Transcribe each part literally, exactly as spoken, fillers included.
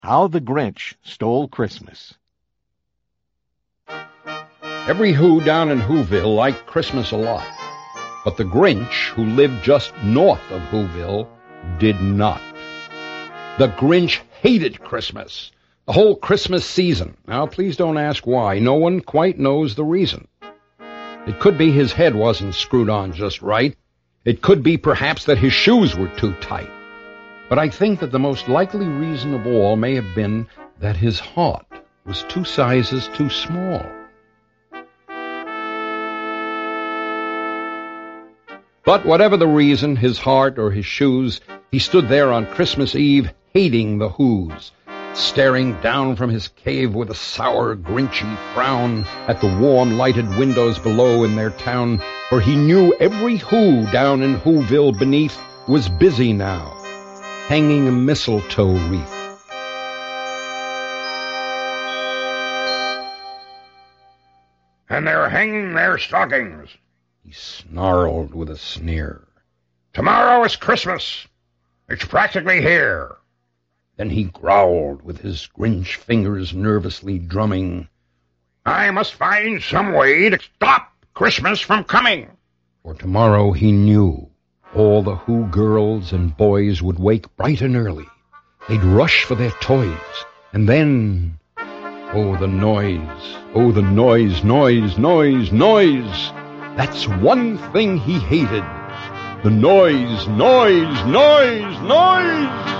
How the Grinch Stole Christmas. Every Who down in Whoville liked Christmas a lot, but the Grinch, who lived just north of Whoville, did not. The Grinch hated Christmas, the whole Christmas season. Now, please don't ask why. No one quite knows the reason. It could be his head wasn't screwed on just right. It could be perhaps that his shoes were too tight. But I think that the most likely reason of all may have been that his heart was two sizes too small. But whatever the reason, his heart or his shoes, he stood there on Christmas Eve hating the Whos, staring down from his cave with a sour, grinchy frown at the warm, lighted windows below in their town, for he knew every Who down in Whoville beneath was busy now, hanging a mistletoe wreath. And they're hanging their stockings, he snarled with a sneer. Tomorrow is Christmas. It's practically here. Then he growled with his Grinch fingers nervously drumming. I must find some way to stop Christmas from coming. For tomorrow he knew all the Who girls and boys would wake bright and early. They'd rush for their toys, and then, oh, the noise, oh, the noise, noise, noise, noise. That's one thing he hated. The noise, noise, noise, noise.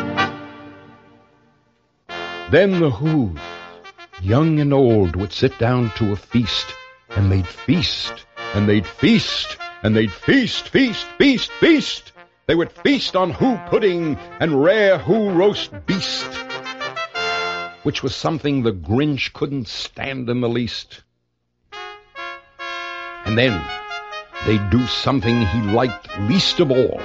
Then the Whos, young and old, would sit down to a feast, and they'd feast, and they'd feast, and they'd feast, feast, feast, feast. They would feast on Who pudding and rare Who roast beast, which was something the Grinch couldn't stand in the least. And then they'd do something he liked least of all.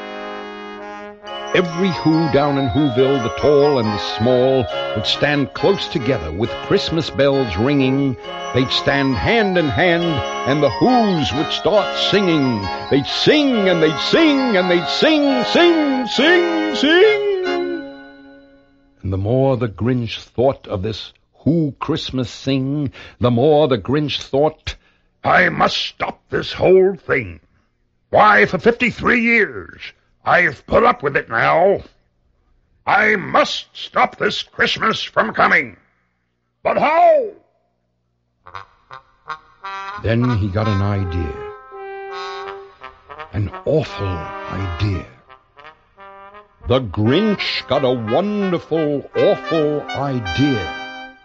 Every Who down in Whoville, the tall and the small, would stand close together with Christmas bells ringing. They'd stand hand in hand, and the Whos would start singing. They'd sing, and they'd sing, and they'd sing, sing, sing, sing. And the more the Grinch thought of this Who Christmas sing, the more the Grinch thought, I must stop this whole thing. Why, for fifty-three years, I've put up with it now. I must stop this Christmas from coming. But how? Then he got an idea. An awful idea. The Grinch got a wonderful, awful idea.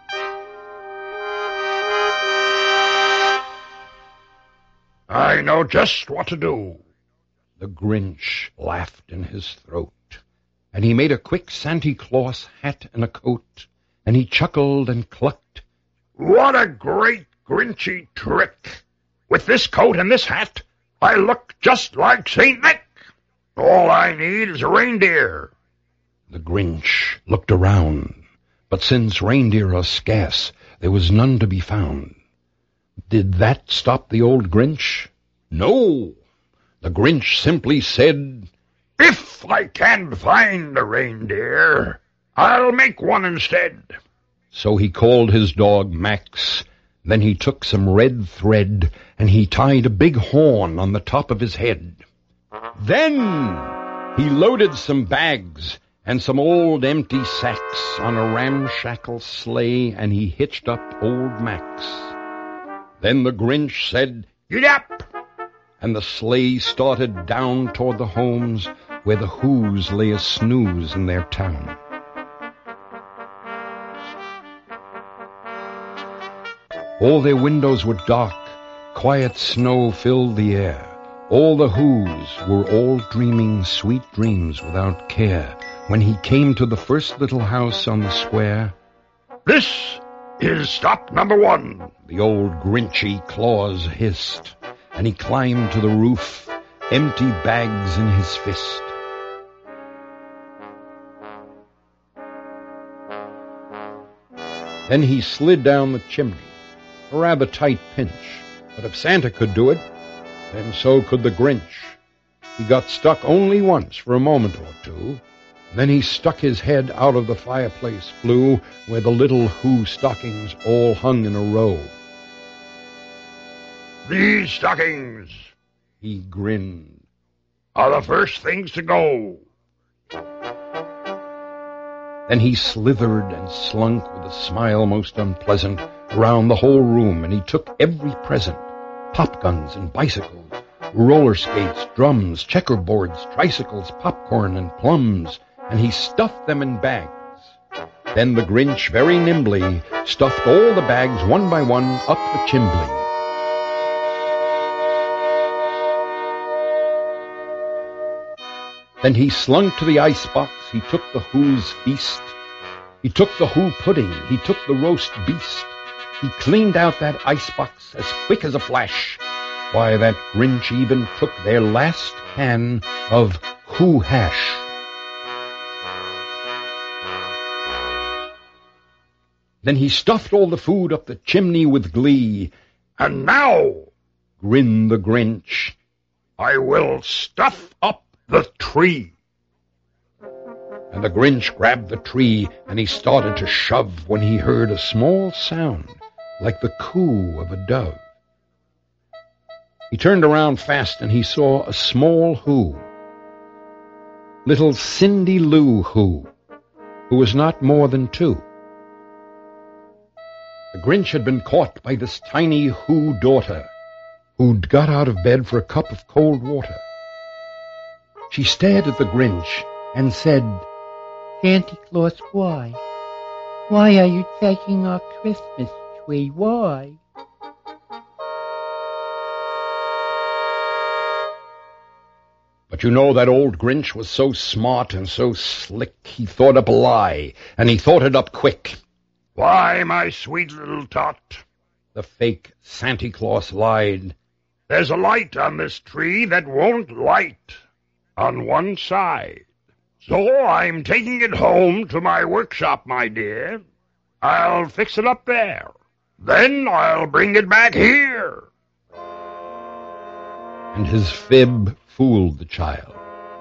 I know just what to do. The Grinch laughed in his throat, and he made a quick Santa Claus hat and a coat, and he chuckled and clucked. What a great Grinchy trick! With this coat and this hat, I look just like Saint Nick. All I need is a reindeer. The Grinch looked around, but since reindeer are scarce, there was none to be found. Did that stop the old Grinch? No. The Grinch simply said, If I can't find a reindeer, I'll make one instead. So he called his dog Max. Then he took some red thread, and he tied a big horn on the top of his head. Then he loaded some bags and some old empty sacks on a ramshackle sleigh, and he hitched up old Max. Then the Grinch said, Get up! And the sleigh started down toward the homes where the Whos lay a snooze in their town. All their windows were dark, quiet snow filled the air. All the Whos were all dreaming sweet dreams without care when he came to the first little house on the square. This is stop number one, the old Grinchy Claus hissed, and he climbed to the roof, empty bags in his fist. Then he slid down the chimney, a rather tight pinch, but if Santa could do it, then so could the Grinch. He got stuck only once for a moment or two, Then he stuck his head out of the fireplace flue where the little Who stockings all hung in a row. These stockings, he grinned, are the first things to go. Then he slithered and slunk with a smile most unpleasant around the whole room, and he took every present, pop guns and bicycles, roller skates, drums, checkerboards, tricycles, popcorn, and plums, and he stuffed them in bags. Then the Grinch very nimbly stuffed all the bags one by one up the chimbley. Then he slunk to the icebox, he took the Who's feast. He took the Who pudding, he took the roast beast. He cleaned out that icebox as quick as a flash. Why, that Grinch even took their last can of Who hash. Then he stuffed all the food up the chimney with glee. And now, grinned the Grinch, I will stuff up the tree. And the Grinch grabbed the tree, and he started to shove when he heard a small sound like the coo of a dove. He turned around fast, and he saw a small Who, little Cindy Lou Who, who was not more than two. The Grinch had been caught by this tiny Who daughter, who'd got out of bed for a cup of cold water. She stared at the Grinch and said, Santa Claus, why? Why are you taking our Christmas tree? Why? But you know that old Grinch was so smart and so slick, he thought up a lie, and he thought it up quick. Why, my sweet little tot, the fake Santa Claus lied, there's a light on this tree that won't light on one side. So I'm taking it home to my workshop, my dear. I'll fix it up there. Then I'll bring it back here. And his fib fooled the child.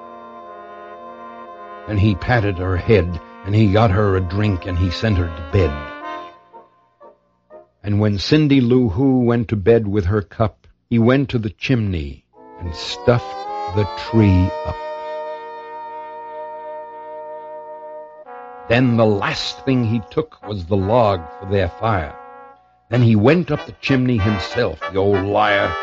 And he patted her head, and he got her a drink, and he sent her to bed. And when Cindy Lou Who went to bed with her cup, he went to the chimney and stuffed the tree up. Then the last thing he took was the log for their fire. Then he went up the chimney himself, the old liar.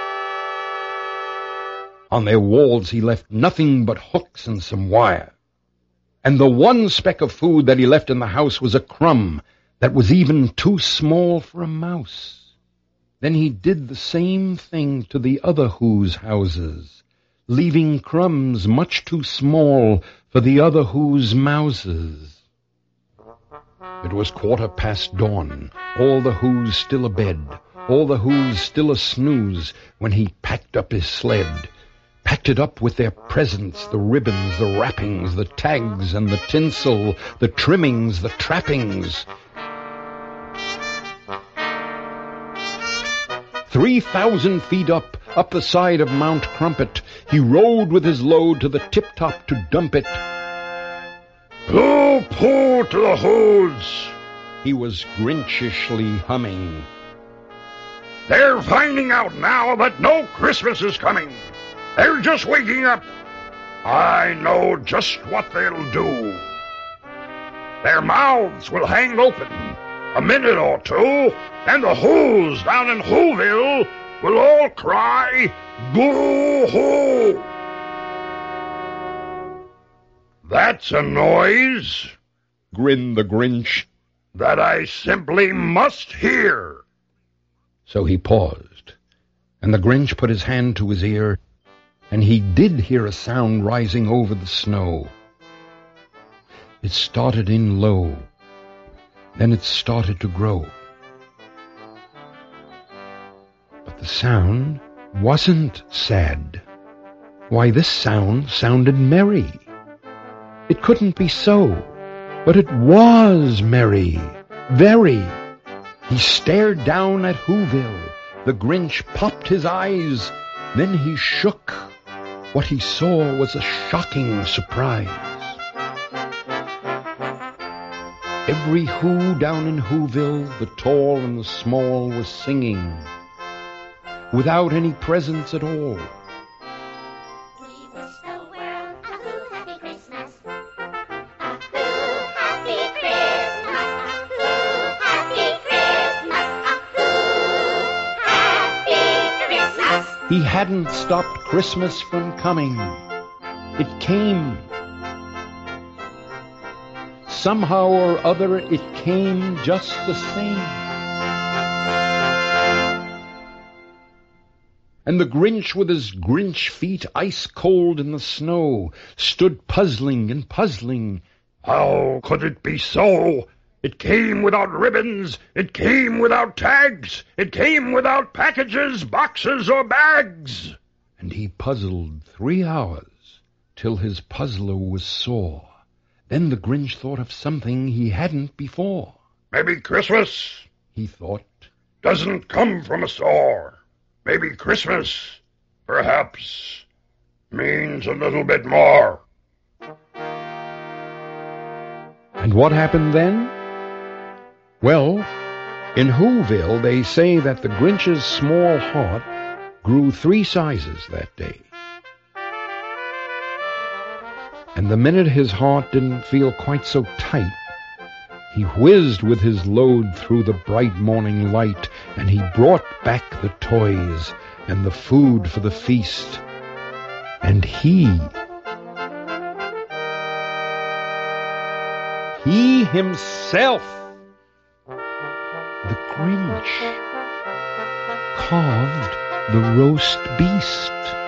On their walls he left nothing but hooks and some wire. And the one speck of food that he left in the house was a crumb that was even too small for a mouse. Then he did the same thing to the other Who's houses, leaving crumbs much too small for the other Who's mouses. It was quarter past dawn, all the Who's still abed, all the Who's still a snooze, when he packed up his sled, packed it up with their presents, the ribbons, the wrappings, the tags and the tinsel, the trimmings, the trappings. Three thousand feet up, up the side of Mount Crumpet, he rode with his load to the tip-top to dump it. Pooh-pooh to the Who's, he was Grinchishly humming. They're finding out now that no Christmas is coming. They're just waking up. I know just what they'll do. Their mouths will hang open a minute or two, and the Who's down in Whoville will all cry, boo-hoo! That's a noise, grinned the Grinch, that I simply must hear. So he paused, and the Grinch put his hand to his ear, and he did hear a sound rising over the snow. It started in low, then it started to grow. But the sound wasn't sad. Why, this sound sounded merry. It couldn't be so, but it was merry, very. He stared down at Whoville. The Grinch popped his eyes. Then he shook. What he saw was a shocking surprise. Every Who down in Whoville, the tall and the small, was singing, without any presents at all. We wish the world a Who happy Christmas. A Who happy Christmas. A Who happy Christmas. A Who happy Christmas. He hadn't stopped Christmas from coming. It came. Somehow or other, it came just the same. And the Grinch, with his Grinch feet ice cold in the snow, stood puzzling and puzzling. How could it be so? It came without ribbons. It came without tags. It came without packages, boxes, or bags. And he puzzled three hours, till his puzzler was sore. Then the Grinch thought of something he hadn't before. Maybe Christmas, He thought, doesn't come from a store. Maybe Christmas, perhaps, means a little bit more. and what happened then? Well, in Whoville, they say that the Grinch's small heart grew three sizes that day. And the minute his heart didn't feel quite so tight, he whizzed with his load through the bright morning light, and he brought back the toys and the food for the feast. And he, he himself, the Grinch, carved the roast beast.